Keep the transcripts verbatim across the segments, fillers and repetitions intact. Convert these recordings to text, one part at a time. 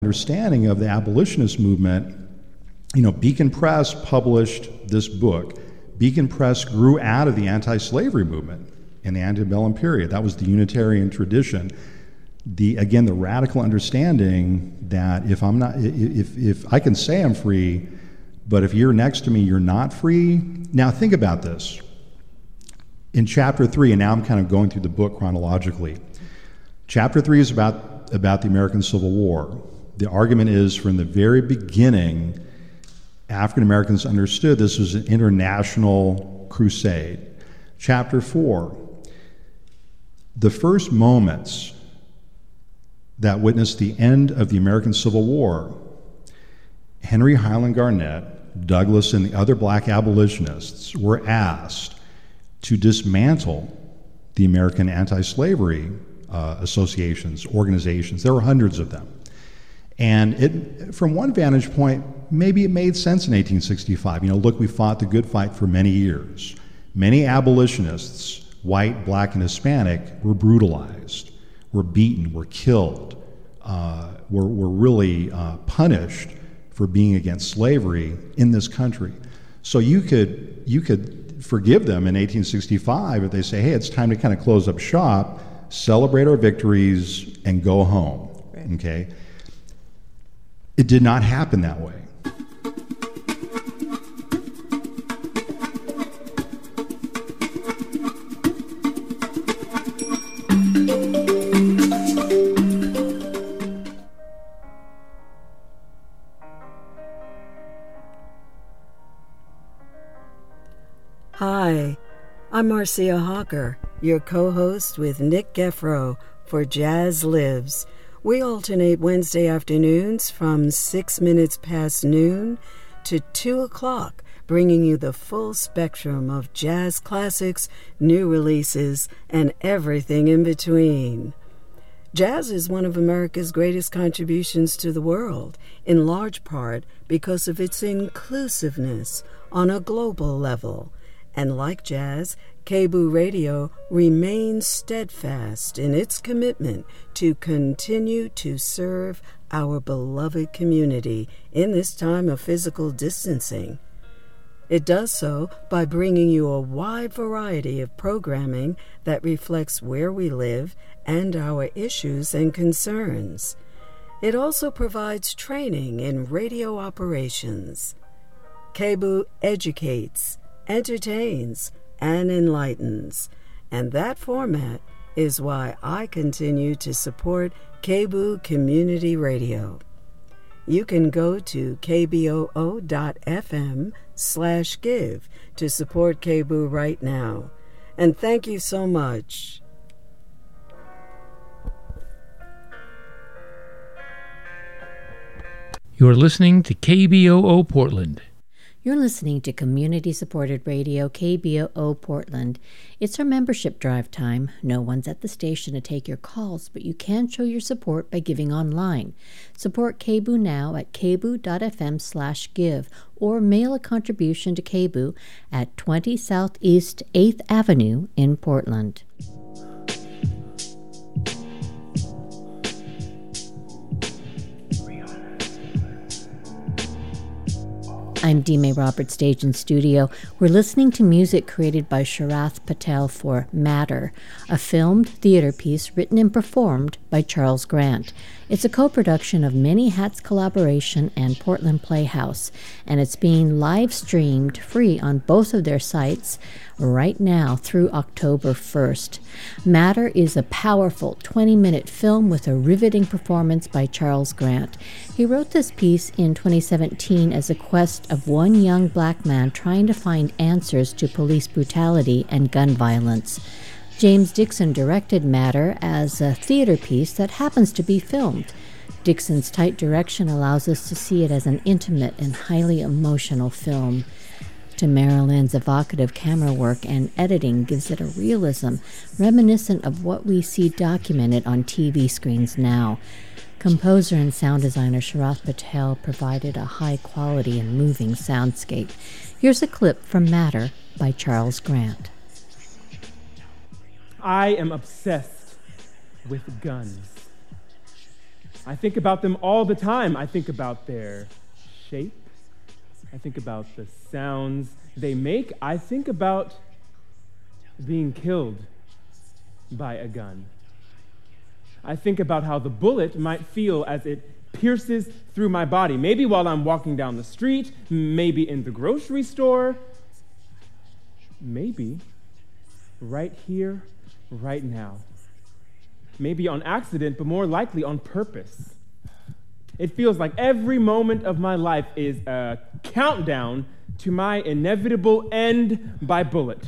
understanding of the abolitionist movement, you know, Beacon Press published this book. Beacon Press grew out of the anti-slavery movement in the antebellum period. That was the Unitarian tradition. The again, the radical understanding that if I'm not, if if I can say I'm free, but if you're next to me, you're not free. Now think about this. In chapter three, and now I'm kind of going through the book chronologically. Chapter three is about about the American Civil War. The argument is from the very beginning, African Americans understood this was an international crusade. Chapter four, the first moments that witnessed the end of the American Civil War, Henry Highland Garnett, Douglass, and the other black abolitionists were asked to dismantle the American anti-slavery uh, associations, organizations. There were hundreds of them. And it, from one vantage point, maybe it made sense in eighteen sixty-five. You know, look, we fought the good fight for many years. Many abolitionists, white, black, and Hispanic, were brutalized, were beaten, were killed, uh, were, were really uh, punished for being against slavery in this country. So you could, you could forgive them in eighteen sixty-five if they say, hey, it's time to kind of close up shop, celebrate our victories, and go home, right. Okay? It did not happen that way. Hi, I'm Marcia Hawker, your co-host with Nick Geffro for Jazz Lives. We alternate Wednesday afternoons from six minutes past noon to two o'clock, bringing you the full spectrum of jazz classics, new releases, and everything in between. Jazz is one of America's greatest contributions to the world, in large part because of its inclusiveness on a global level. And like jazz, K B O O Radio remains steadfast in its commitment to continue to serve our beloved community in this time of physical distancing. It does so by bringing you a wide variety of programming that reflects where we live and our issues and concerns. It also provides training in radio operations. K B O O educates, entertains, and enlightens. And that format is why I continue to support K B O O Community Radio. You can go to kboo.fm slash give to support K B O O right now. And thank you so much. You're listening to K B O O Portland. You're listening to community-supported radio K B O O Portland. It's our membership drive time. No one's at the station to take your calls, but you can show your support by giving online. Support K B O O now at kboo.fm slash give or mail a contribution to K B O O at twenty Southeast eighth Avenue in Portland. I'm Dime Roberts, stage and studio. We're listening to music created by Sharath Patel for Matter, a filmed theater piece written and performed by Charles Grant. It's a co-production of Many Hats Collaboration and Portland Playhouse, and it's being live-streamed free on both of their sites right now through October first. Matter is a powerful twenty-minute film with a riveting performance by Charles Grant. He wrote this piece in twenty seventeen as a quest of one young black man trying to find answers to police brutality and gun violence. James Dixon directed Matter as a theater piece that happens to be filmed. Dixon's tight direction allows us to see it as an intimate and highly emotional film. Tamara Lynn's evocative camera work and editing gives it a realism reminiscent of what we see documented on T V screens now. Composer and sound designer Sharath Patel provided a high-quality and moving soundscape. Here's a clip from Matter by Charles Grant. I am obsessed with guns. I think about them all the time. I think about their shape. I think about the sounds they make. I think about being killed by a gun. I think about how the bullet might feel as it pierces through my body, maybe while I'm walking down the street, maybe in the grocery store, maybe right here, right now. Maybe on accident, but more likely on purpose. It feels like every moment of my life is a countdown to my inevitable end by bullet.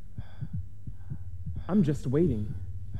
I'm just waiting.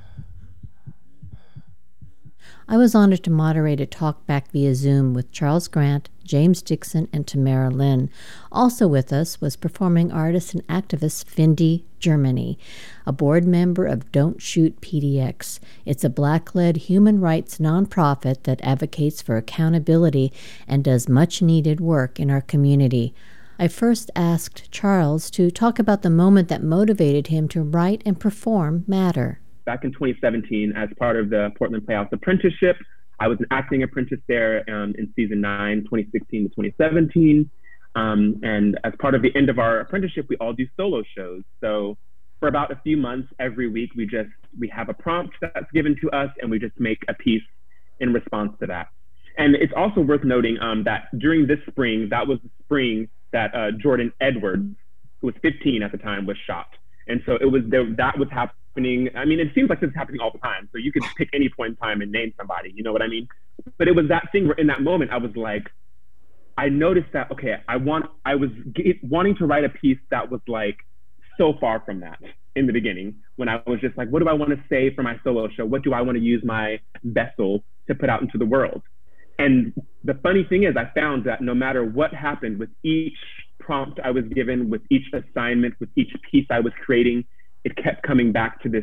I was honored to moderate a talk back via Zoom with Charles Grant, James Dixon, and Tamara Lynn. Also with us was performing artist and activist Findy Germany, a board member of Don't Shoot P D X. It's a Black-led human rights nonprofit that advocates for accountability and does much-needed work in our community. I first asked Charles to talk about the moment that motivated him to write and perform Matter. Back in twenty seventeen, as part of the Portland Playhouse apprenticeship, I was an acting apprentice there um, in season nine, twenty sixteen to twenty seventeen. Um, and as part of the end of our apprenticeship, we all do solo shows. So for about a few months, every week, we just, we have a prompt that's given to us and we just make a piece in response to that. And it's also worth noting um, that during this spring, that was the spring that uh, Jordan Edwards, who was fifteen at the time, was shot. And so it was there, that was happening. I mean, it seems like this is happening all the time. So you could pick any point in time and name somebody, you know what I mean? But it was that thing where in that moment, I was like, I noticed that, okay, I want, I was g- wanting to write a piece that was like so far from that in the beginning, when I was just like, what do I want to say for my solo show? What do I want to use my vessel to put out into the world? And the funny thing is, I found that no matter what happened with each prompt I was given, with each assignment, with each piece I was creating, it kept coming back to this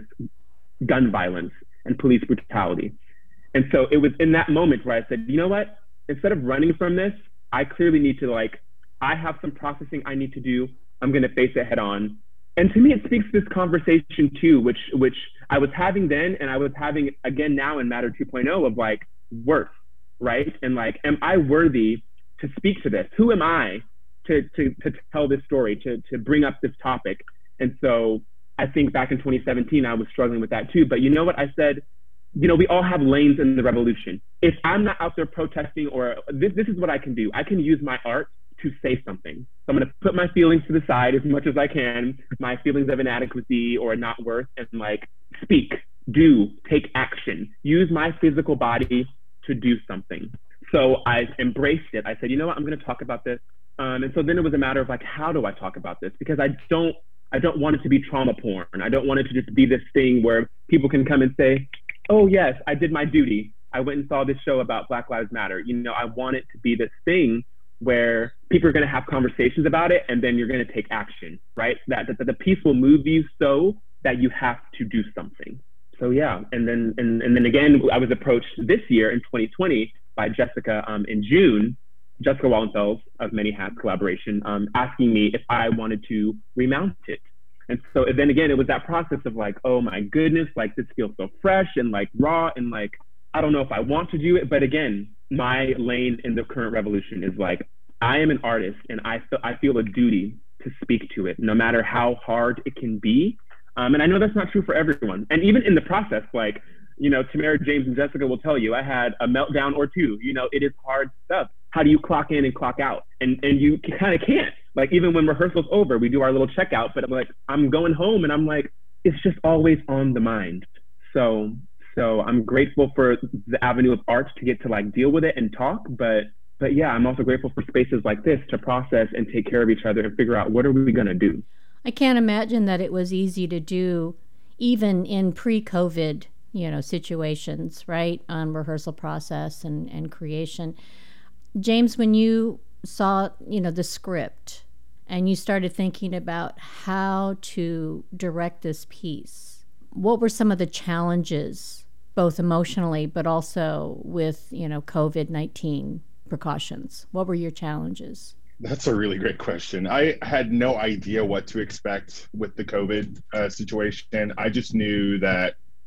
gun violence and police brutality. And so it was in that moment where I said, you know what, instead of running from this, I clearly need to like, I have some processing I need to do. I'm going to face it head on. And to me, it speaks to this conversation too, which, which I was having then, and I was having again now in Matter two point oh of like worth, right? And like, am I worthy to speak to this? Who am I to, to, to tell this story, to, to bring up this topic? And so I think back in twenty seventeen, I was struggling with that too. But you know what? I said, you know, we all have lanes in the revolution. If I'm not out there protesting, or this, this is what I can do. I can use my art to say something. So I'm going to put my feelings to the side as much as I can, my feelings of inadequacy or not worth, and like speak, do, take action, use my physical body to do something. So I embraced it. I said, you know what? I'm going to talk about this. Um, and so then it was a matter of like, how do I talk about this? Because I don't, I don't want it to be trauma porn. I don't want it to just be this thing where people can come and say, oh yes, I did my duty. I went and saw this show about Black Lives Matter. You know, I want it to be this thing where people are going to have conversations about it and then you're going to take action, right? That, that, that the piece will move you so that you have to do something. So yeah, and then and, and then again, I was approached this year in twenty twenty by Jessica um, in June, Jessica Wallenfels of Many Hats Collaboration, um, asking me if I wanted to remount it. And so then again, it was that process of like, oh my goodness, like this feels so fresh and like raw and like, I don't know if I want to do it. But again, my lane in the current revolution is like, I am an artist and I feel, I feel a duty to speak to it, no matter how hard it can be. Um, and I know that's not true for everyone. And even in the process, like, you know, Tamara, James, and Jessica will tell you, I had a meltdown or two. You know, it is hard stuff. How do you clock in and clock out? And and you kind of can't. Like, even when rehearsal's over, we do our little checkout, but I'm like, I'm going home and I'm like, it's just always on the mind. So, so I'm grateful for the avenue of art to get to like deal with it and talk. But, but yeah, I'm also grateful for spaces like this to process and take care of each other and figure out what are we going to do. I can't imagine that it was easy to do even in pre-COVID, you know, situations, right? On rehearsal process and, and creation. James, when you saw, you know, the script and you started thinking about how to direct this piece, what were some of the challenges, both emotionally, but also with, you know, COVID nineteen precautions? What were your challenges? That's a really great question. I had no idea what to expect with the COVID uh, situation. I just knew that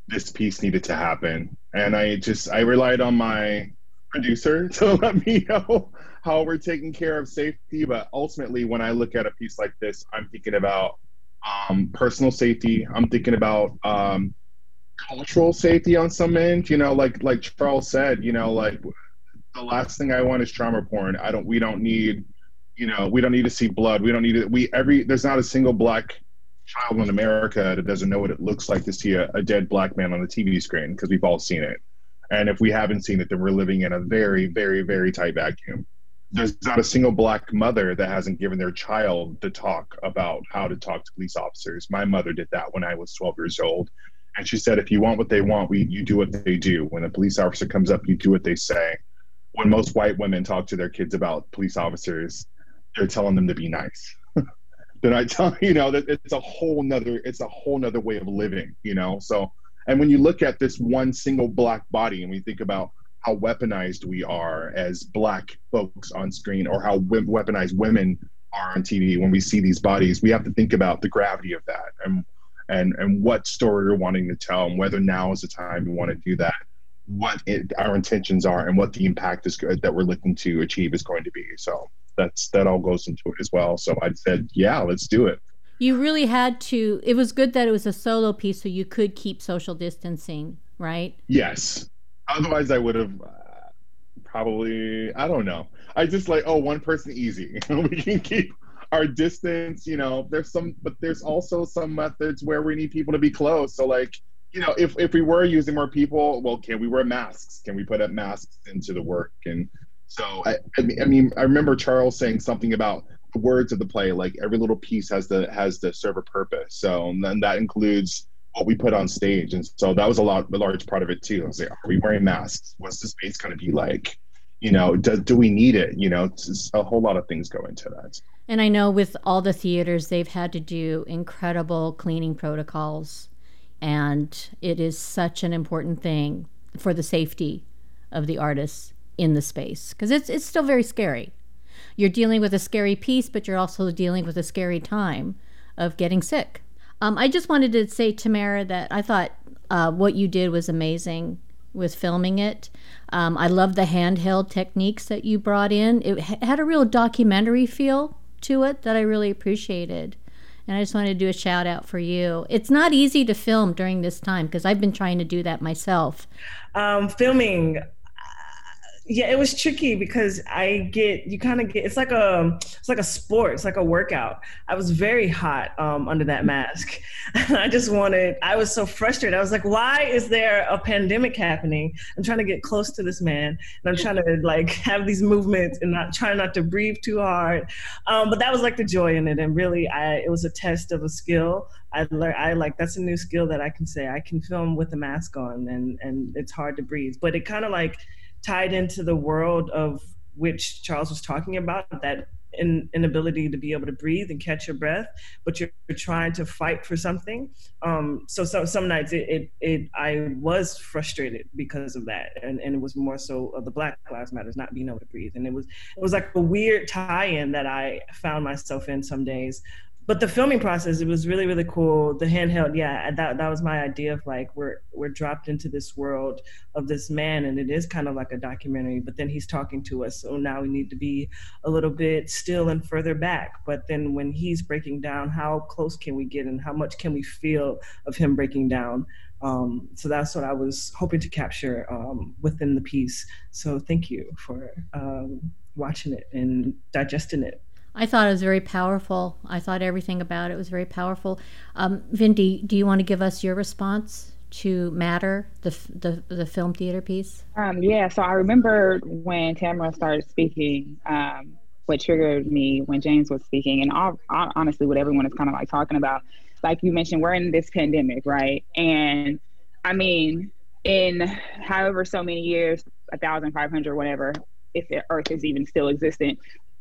this piece needed to happen. And I just, I relied on my producer to let me know how we're taking care of safety. But ultimately, when I look at a piece like this, I'm thinking about um, personal safety. I'm thinking about um, cultural safety on some end, you know, like, like Charles said, you know, like the last thing I want is trauma porn. I don't, we don't need, you know, we don't need to see blood. We don't need it. We, every, there's not a single Black child in America that doesn't know what it looks like to see a, a dead Black man on the T V screen, because we've all seen it. And if we haven't seen it, then we're living in a very, very, very tight vacuum. There's not a single Black mother that hasn't given their child the talk about how to talk to police officers. My mother did that when I was twelve years old. And she said, if you want what they want, we, you do what they do. When a police officer comes up, you do what they say. When most white women talk to their kids about police officers, they're telling them to be nice. Then I tell you know that it's a whole nother, it's a whole nother way of living, you know? So, and when you look at this one single Black body and we think about how weaponized we are as Black folks on screen, or how we- weaponized women are on T V, when we see these bodies, we have to think about the gravity of that and and and what story we're wanting to tell, and whether now is the time we want to do that, what it, our intentions are, and what the impact is good that we're looking to achieve is going to be. So that's that all goes into it as well. So I said, yeah, let's do it. You really had to, it was good that it was a solo piece so you could keep social distancing, right? Yes. Otherwise I would have uh, probably, I don't know. I just like, oh, one person easy. We can keep our distance, you know, there's some, but there's also some methods where we need people to be close. So like, you know, if, if we were using more people, well, can we wear masks? Can we put up masks into the work? And so, I, I mean, I mean, I remember Charles saying something about the words of the play, like every little piece has to, has to serve a purpose. So, and then that includes what we put on stage. And so that was a lot, a large part of it too. I was like, are we wearing masks? What's the space going to be like? You know, do, do we need it? You know, it's a whole lot of things go into that. And I know with all the theaters, they've had to do incredible cleaning protocols. And it is such an important thing for the safety of the artists in the space, because it's it's still very scary. You're dealing with a scary piece, but you're also dealing with a scary time of getting sick. Um, I just wanted to say, Tamara, that I thought uh, what you did was amazing with filming it. Um, I love the handheld techniques that you brought in. It ha- had a real documentary feel to it that I really appreciated. And I just wanted to do a shout out for you. It's not easy to film during this time, because I've been trying to do that myself. Um, filming, yeah, it was tricky because I get, you kind of get, it's like a, it's like a sport. It's like a workout. I was very hot um, under that mask. I just wanted, I was so frustrated. I was like, why is there a pandemic happening? I'm trying to get close to this man, and I'm trying to like have these movements and not trying not to breathe too hard. Um, but that was like the joy in it. And really, I, it was a test of a skill. I learned, I like, that's a new skill that I can say. I can film with a mask on, and, and it's hard to breathe. But it kind of like tied into the world of which Charles was talking about, that in, inability to be able to breathe and catch your breath, but you're, you're trying to fight for something. Um, so, so some nights it, it, it, I was frustrated because of that. And, and it was more so of the Black Lives Matter, not being able to breathe. And it was, it was like a weird tie-in that I found myself in some days. But the filming process, it was really, really cool. The handheld, yeah, that that was my idea of like, we're we're dropped into this world of this man, and it is kind of like a documentary, but then he's talking to us. So now we need to be a little bit still and further back. But then when he's breaking down, how close can we get, and how much can we feel of him breaking down? Um, so that's what I was hoping to capture um, within the piece. So thank you for um, watching it and digesting it. I thought it was very powerful. I thought everything about it was very powerful. Um, Vindy, do you want to give us your response to Matter, the the, the film theater piece? Um, yeah, so I remember when Tamara started speaking, um, what triggered me when James was speaking, and all, all, honestly, what everyone is kind of like talking about. Like you mentioned, we're in this pandemic, right? And I mean, in however so many years, a thousand five hundred, whatever, if the Earth is even still existent,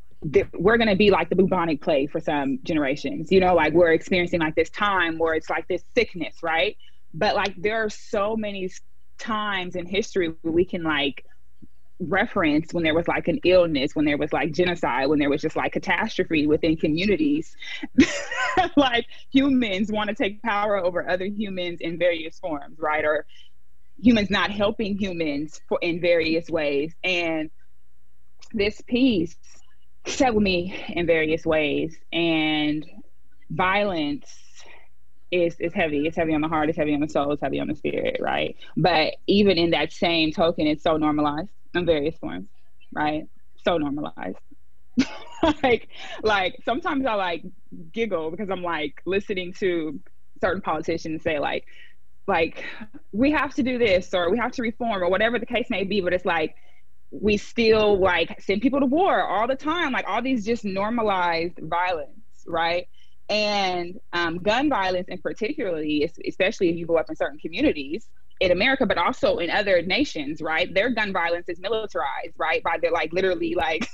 we're going to be like the bubonic plague for some generations, you know, like we're experiencing like this time where it's like this sickness, right? But like there are so many times in history where we can like reference when there was like an illness, when there was like genocide, when there was just like catastrophe within communities. Like humans want to take power over other humans in various forms, right? Or humans not helping humans for, in various ways. And this piece sat with me in various ways. And violence is is heavy. It's heavy on the heart, it's heavy on the soul, it's heavy on the spirit, right? But even in that same token, it's so normalized in various forms, right? So normalized. like, like sometimes I like giggle because I'm like listening to certain politicians say like, like we have to do this or we have to reform or whatever the case may be, but it's like we still like send people to war all the time, like all these just normalized violence, right? And um, gun violence in particularly, especially if you go up in certain communities in America, but also in other nations, right? Their gun violence is militarized, right? By their like literally like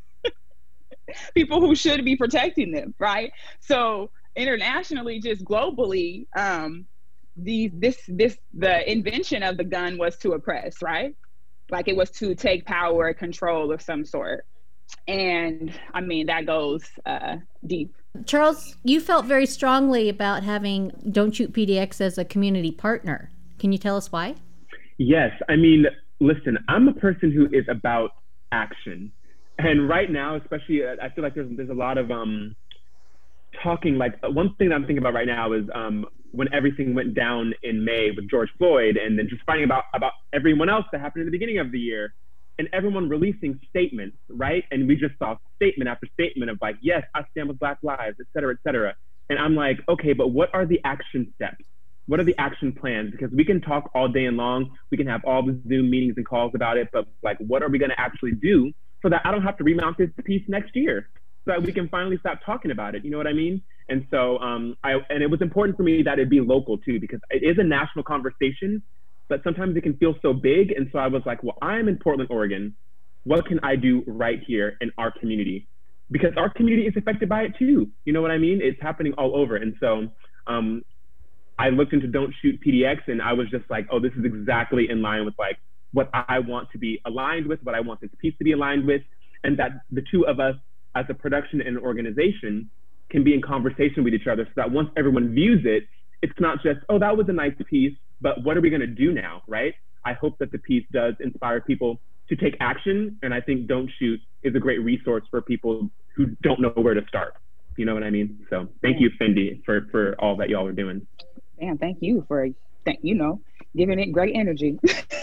people who should be protecting them, right? So internationally, just globally, um, the this this the invention of the gun was to oppress, right? Like it was to take power, control of some sort. And I mean, that goes uh, deep. Charles, you felt very strongly about having Don't Shoot P D X as a community partner. Can you tell us why? Yes. I mean, listen, I'm a person who is about action. And right now, especially, I feel like there's there's a lot of um, talking. Like one thing that I'm thinking about right now is um, when everything went down in May with George Floyd, and then just finding about, about everyone else that happened at the beginning of the year. And everyone releasing statements, right? And we just saw statement after statement of like, yes, I stand with Black lives, et cetera, et cetera. And I'm like, okay, but what are the action steps? What are the action plans? Because we can talk all day and long. We can have all the Zoom meetings and calls about it, but like, what are we gonna actually do so that I don't have to remount this piece next year? So that we can finally stop talking about it, you know what I mean? And so, um, I and it was important for me that it be local too, because it is a national conversation, but sometimes it can feel so big. And so I was like, well, I'm in Portland, Oregon. What can I do right here in our community? Because our community is affected by it too. You know what I mean? It's happening all over. And so um, I looked into Don't Shoot P D X and I was just like, oh, this is exactly in line with like what I want to be aligned with, what I want this piece to be aligned with. And that the two of us as a production and an organization can be in conversation with each other so that once everyone views it, it's not just, oh, that was a nice piece, but what are we going to do now, right? I hope that the piece does inspire people to take action. And I think Don't Shoot is a great resource for people who don't know where to start. You know what I mean? So thank you, Fendi, for, for all that y'all are doing. Man, thank you for, thank you know, giving it great energy.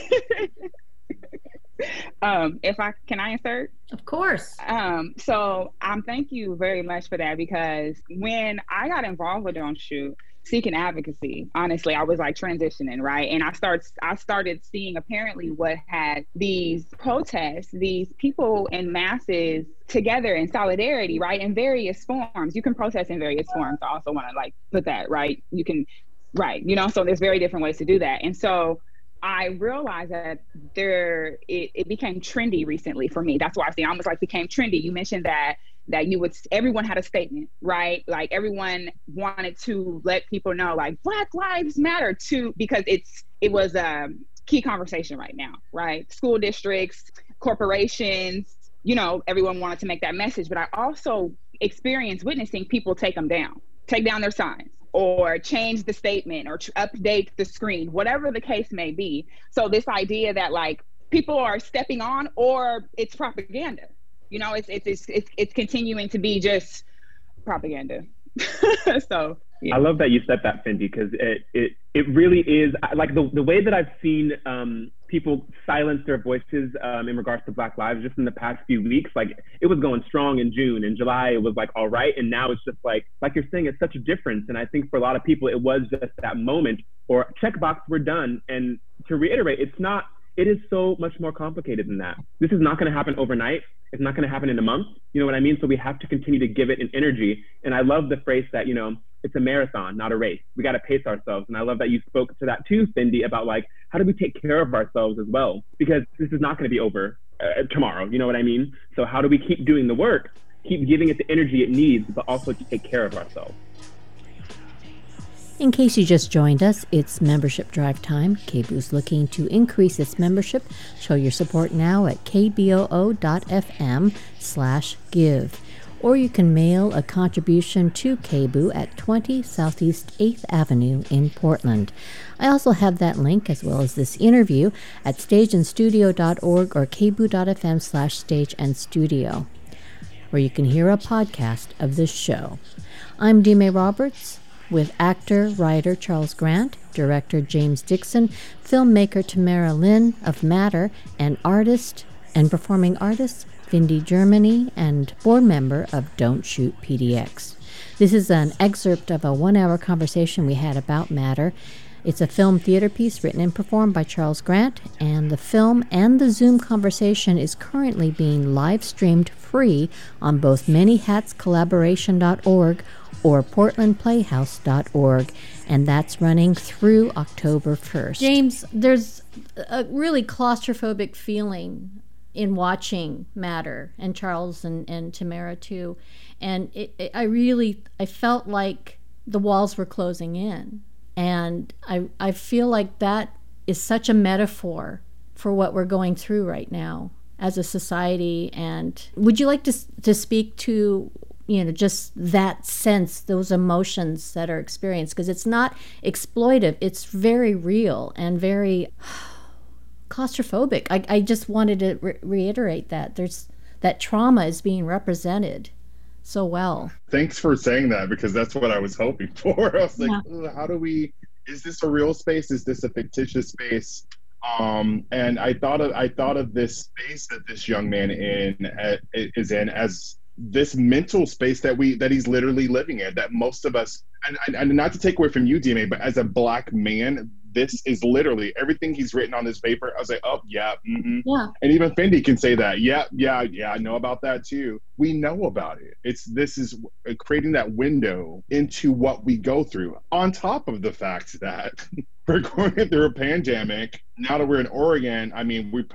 um, if I, can I insert? Of course. Um, so um, thank you very much for that, because when I got involved with Don't Shoot, seeking advocacy, honestly, I was like transitioning, right? And I start, I started seeing apparently what had these protests, these people in masses together in solidarity, right? In various forms. You can protest in various forms. I also want to like put that, right? You can, right, you know, so there's very different ways to do that. And so I realized that there, it, it became trendy recently for me. That's why I say almost like became trendy. You mentioned that that you would, everyone had a statement, right? Like everyone wanted to let people know like Black Lives Matter too, because it's, it was a key conversation right now, right? School districts, corporations, you know, everyone wanted to make that message, but I also experienced witnessing people take them down, take down their signs or change the statement or to update the screen, whatever the case may be. So this idea that like people are stepping on or it's propaganda. You know, it's it's it's it's, it's continuing to be just propaganda. So yeah. I love that you said that, Fendi, because it it it really is like the the way that I've seen um, people silence their voices um, in regards to Black lives just in the past few weeks. Like it was going strong in June, in July it was like all right, and now it's just like like you're saying, it's such a difference. And I think for a lot of people, it was just that moment or checkbox, we're done. And to reiterate, it's not. It is so much more complicated than that. This is not going to happen overnight. It's not going to happen in a month. You know what I mean? So we have to continue to give it an energy. And I love the phrase that, you know, it's a marathon, not a race. We got to pace ourselves. And I love that you spoke to that too, Cindy, about like, how do we take care of ourselves as well? Because this is not going to be over uh, tomorrow. You know what I mean? So how do we keep doing the work, keep giving it the energy it needs, but also to take care of ourselves? In case you just joined us, it's membership drive time. K B O O's looking to increase its membership. Show your support now at kboo.fm slash give. Or you can mail a contribution to K B O at twenty Southeast eighth Avenue in Portland. I also have that link, as well as this interview, at stageandstudio dot org or kboo.fm slash stage and studio, where you can hear a podcast of this show. I'm Dime Roberts, with actor, writer Charles Grant, director James Dixon, filmmaker Tamara Lynn of Matter, and artist and performing artist Vindy Germany, and board member of Don't Shoot P D X. This is an excerpt of a one-hour conversation we had about Matter. It's a film theater piece written and performed by Charles Grant, and the film and the Zoom conversation is currently being live-streamed free on both many hats collaboration dot org or portland playhouse dot org, and that's running through October first. James, there's a really claustrophobic feeling in watching Matter, and Charles and, and Tamara too, and it, it, I really, I felt like the walls were closing in. And I I feel like that is such a metaphor for what we're going through right now as a society. And would you like to to speak to, you know, just that sense, those emotions that are experienced? Because it's not exploitive. It's very real and very claustrophobic. I, I just wanted to re- reiterate that. There's that trauma is being represented so well. Thanks for saying that, because that's what I was hoping for. I was like, yeah. how do we, is this a real space? Is this a fictitious space? Um, and I thought of, I thought of this space that this young man in uh, is in as this mental space that we, that he's literally living in, that most of us, and, and, and not to take away from you, Dime, but as a Black man, this is literally everything he's written on this paper. I was like, oh, yeah. Mm-hmm. Yeah. And even Fendi can say that. Yeah, yeah, yeah, I know about that too. We know about it. It's This is creating that window into what we go through, on top of the fact that we're going through a pandemic. Now that we're in Oregon, I mean, we're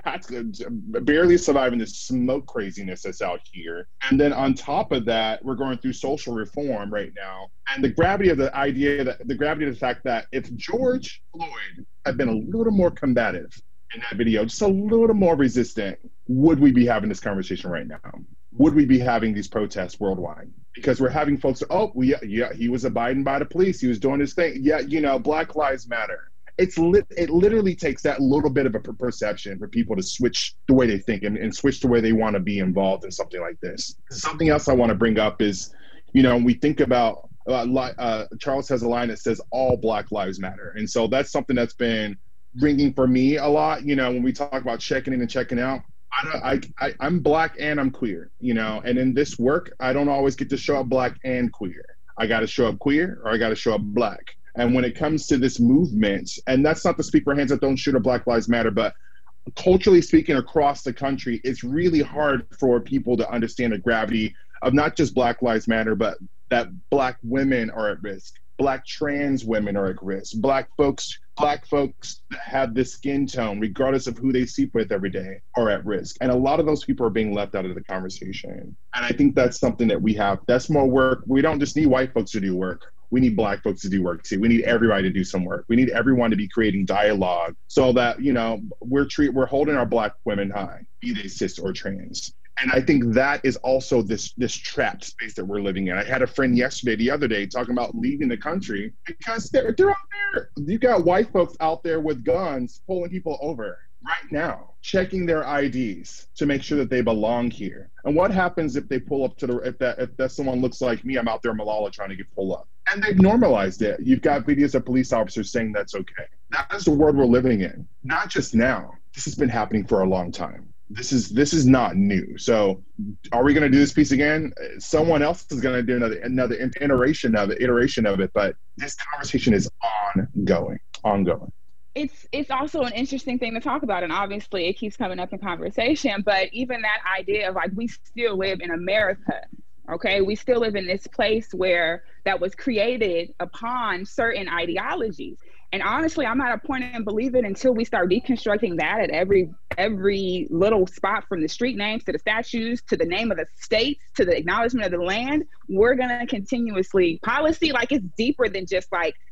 barely surviving this smoke craziness that's out here. And then on top of that, we're going through social reform right now. And the gravity of the idea, that the gravity of the fact that if George Floyd had been a little more combative in that video, just a little more resistant, would we be having this conversation right now? Would we be having these protests worldwide? Because we're having folks, oh, well, yeah, yeah, he was abiding by the police. He was doing his thing. Yeah, you know, Black Lives Matter. It's lit, it literally takes that little bit of a perception for people to switch the way they think and, and switch the way they want to be involved in something like this. Something else I want to bring up is, you know, when we think about, uh, li- uh, Charles has a line that says all Black Lives Matter. And so that's something that's been ringing for me a lot. You know, when we talk about checking in and checking out, I don't, I, I, I'm Black and I'm queer, you know, and in this work, I don't always get to show up Black and queer. I got to show up queer or I got to show up Black. And when it comes to this movement, and that's not to speak for Hands That Don't Shoot or Black Lives Matter, but culturally speaking across the country, it's really hard for people to understand the gravity of not just Black Lives Matter, but that Black women are at risk. Black trans women are at risk. Black folks, Black folks that have this skin tone, regardless of who they sleep with every day, are at risk. And a lot of those people are being left out of the conversation. And I think that's something that we have. That's more work. We don't just need white folks to do work. We need Black folks to do work too. We need everybody to do some work. We need everyone to be creating dialogue so that, you know, we're treat we're holding our Black women high, be they cis or trans. And I think that is also this this trapped space that we're living in. I had a friend yesterday, the other day, talking about leaving the country because they're, they're out there. You got white folks out there with guns pulling people over right now, checking their I Ds to make sure that they belong here. And what happens if they pull up to the, if that if that someone looks like me, I'm out there in Malala trying to get pulled up. And they've normalized it. You've got videos of police officers saying that's okay. That is the world we're living in. Not just now. This has been happening for a long time. This is this is not new. So are we going to do this piece again? Someone else is going to do another another iteration of it, iteration of it. But this conversation is ongoing, ongoing. It's it's also an interesting thing to talk about, and obviously it keeps coming up in conversation. But even that idea of like we still live in America, okay? We still live in this place where that was created upon certain ideologies. And honestly, I'm not a point in believing until we start deconstructing that at every every little spot, from the street names to the statues to the name of the states to the acknowledgement of the land. We're going to continuously policy like it's deeper than just like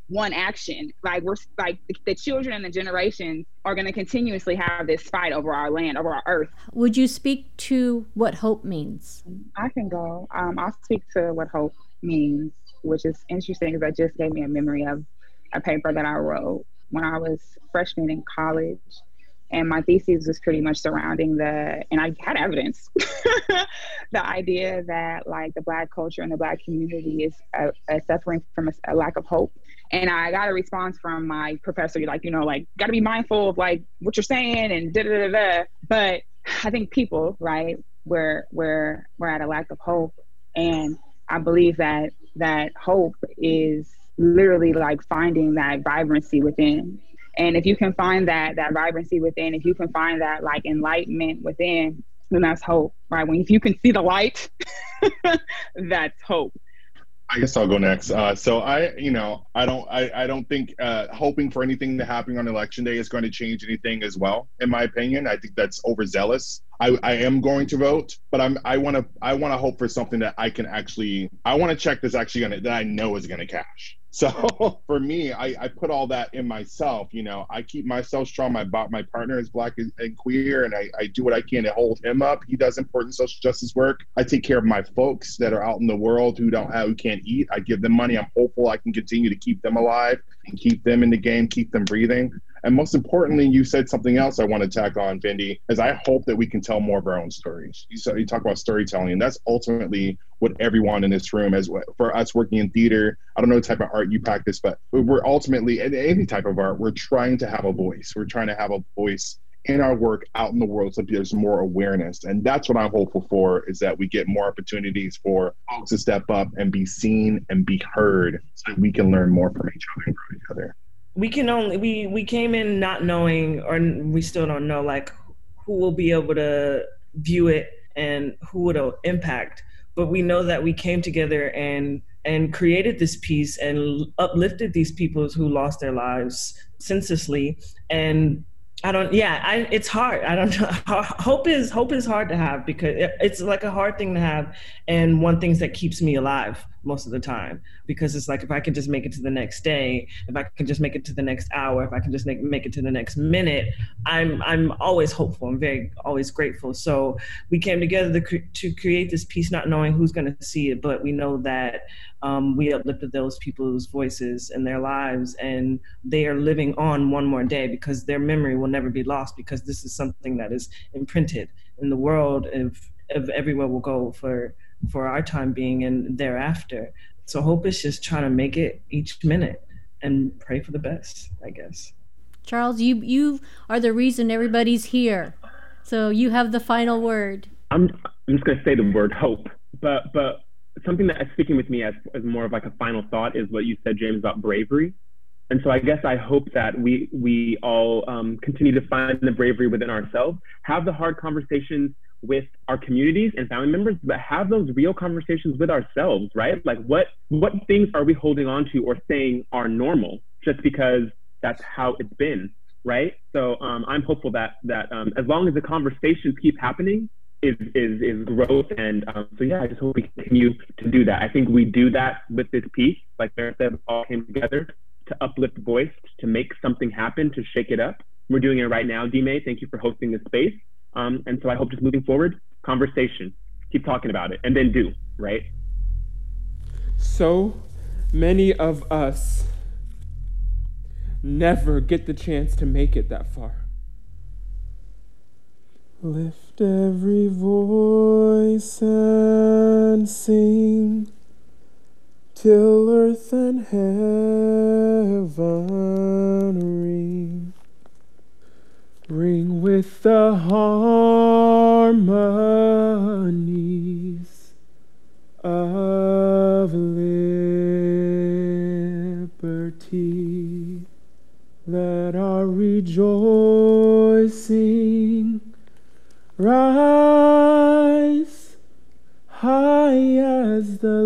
one action. Like we're like the, the children and the generations are going to continuously have this fight over our land, over our earth. Would you speak to what hope means? I can go. Um, I'll speak to what hope means, which is interesting because that just gave me a memory of a paper that I wrote when I was freshman in college. And my thesis was pretty much surrounding the, and I had evidence, the idea that like the Black culture and the Black community is uh, uh, suffering from a, a lack of hope. And I got a response from my professor, like, you know, like, got to be mindful of like what you're saying and da da da da. But I think people, right, we're, we're, we're at a lack of hope. And I believe that that hope is literally like finding that vibrancy within. And if you can find that that vibrancy within, if you can find that like enlightenment within, then that's hope, right? When if you can see the light, that's hope. I guess I'll go next. Uh, so I, you know, I don't, I, I don't think uh, hoping for anything to happen on election day is going to change anything as well. In my opinion, I think that's overzealous. I, I am going to vote, but I'm, I want to, I want to hope for something that I can actually, I want to check that's actually going to, that I know is going to cash. So for me, I, I put all that in myself. You know, I keep myself strong. My my partner is Black and queer, and I, I do what I can to hold him up. He does important social justice work. I take care of my folks that are out in the world who don't have, who can't eat. I give them money. I'm hopeful I can continue to keep them alive and keep them in the game, keep them breathing. And most importantly, you said something else I want to tack on, Fendi, is I hope that we can tell more of our own stories. You, said, you talk about storytelling, and that's ultimately what everyone in this room, as for us working in theater, I don't know what type of art you practice, but we're ultimately, in any type of art, we're trying to have a voice. We're trying to have a voice in our work out in the world so there's more awareness. And that's what I'm hopeful for, is that we get more opportunities for folks to step up and be seen and be heard so that we can learn more from each other and grow each other. We can only, we, we came in not knowing, or we still don't know, like who will be able to view it and who it'll impact. But we know that we came together and and created this piece and uplifted these people who lost their lives senselessly. And I don't, yeah, I, it's hard. I don't know. Hope is hope is hard to have, because it, it's like a hard thing to have, and one thing that keeps me alive most of the time, because it's like, if I can just make it to the next day, if I can just make it to the next hour, if I can just make, make it to the next minute, I'm I'm always hopeful. I'm very always grateful. So we came together to, to create this piece, not knowing who's going to see it, but we know that um, we uplifted those people's voices and their lives, and they are living on one more day, because their memory will never be lost, because this is something that is imprinted in the world of, of everywhere we'll go for for our time being and thereafter. So hope is just trying to make it each minute and pray for the best, I guess. Charles, you you are the reason everybody's here. So you have the final word. I'm I'm just gonna say the word hope, but but something that is speaking with me as, as more of like a final thought is what you said, James, about bravery. And so I guess I hope that we we all um, continue to find the bravery within ourselves, have the hard conversations with our communities and family members, but have those real conversations with ourselves, right? Like what what things are we holding on to or saying are normal just because that's how it's been, right? So um, I'm hopeful that that um, as long as the conversations keep happening, is is is growth. And um, so yeah, I just hope we continue to do that. I think we do that with this piece. Like Sarah said, we all came together to uplift voice, to make something happen, to shake it up. We're doing it right now. D-May, thank you for hosting this space. Um, and so I hope just moving forward, conversation, keep talking about it, and then do, right? So many of us never get the chance to make it that far. Lift every voice and sing till earth and heaven ring. Ring with the harmonies of liberty. Let our rejoicing rise high as the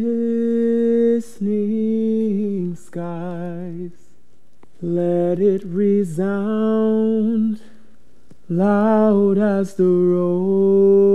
listening skies. Let it resound loud as the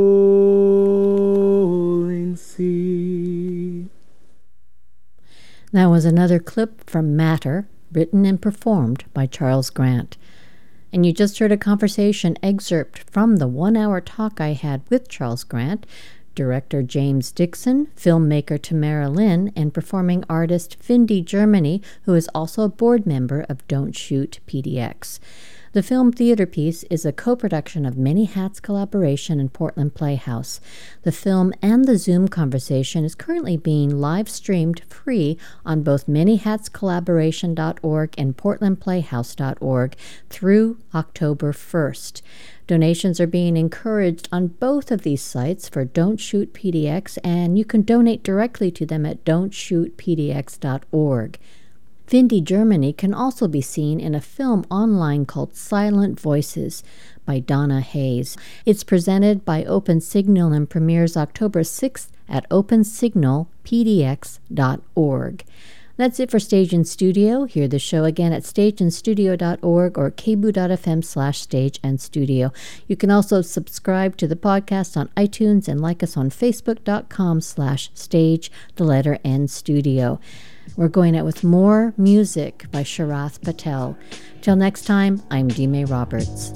rolling sea. That was another clip from Matter, written and performed by Charles Grant. And you just heard a conversation excerpt from the one-hour talk I had with Charles Grant, director James Dixon, filmmaker Tamara Lynn, and performing artist Findy Germany, who is also a board member of Don't Shoot P D X. The film theater piece is a co-production of Many Hats Collaboration and Portland Playhouse. The film and the Zoom conversation is currently being live-streamed free on both many hats collaboration dot org and portland playhouse dot org through October first. Donations are being encouraged on both of these sites for Don't Shoot P D X, and you can donate directly to them at don't shoot p d x dot org. Findy Germany can also be seen in a film online called Silent Voices by Donna Hayes. It's presented by Open Signal and premieres October sixth at open signal p d x dot org. That's it for Stage and Studio. Hear the show again at stage and studio dot org or k b o o dot f m slash stage and studio. You can also subscribe to the podcast on iTunes and like us on facebook dot com slash stage, the letter N studio. We're going out with more music by Sharath Patel. Till next time, I'm Dime Roberts.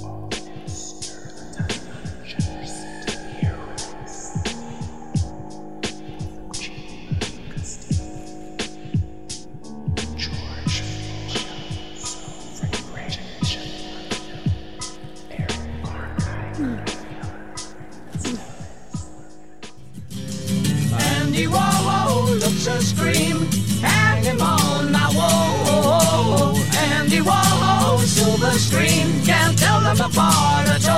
Andy Warhol looks a scream, hang him on my wall. Andy Warhol, silver screen, can't tell them apart at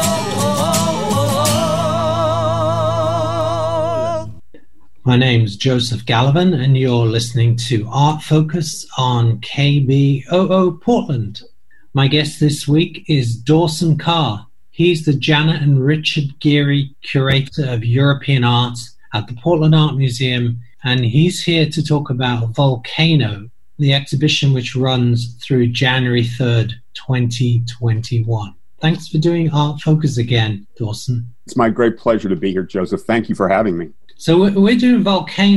all. My name's Joseph Gallivan, and you're listening to Art Focus on K B O O Portland. My guest this week is Dawson Carr. He's the Janet and Richard Geary Curator of European Art at the Portland Art Museum, and he's here to talk about Volcano, the exhibition which runs through January third, twenty twenty-one. Thanks for doing Art Focus again, Dawson. It's my great pleasure to be here, Joseph. Thank you for having me. So we're doing Volcano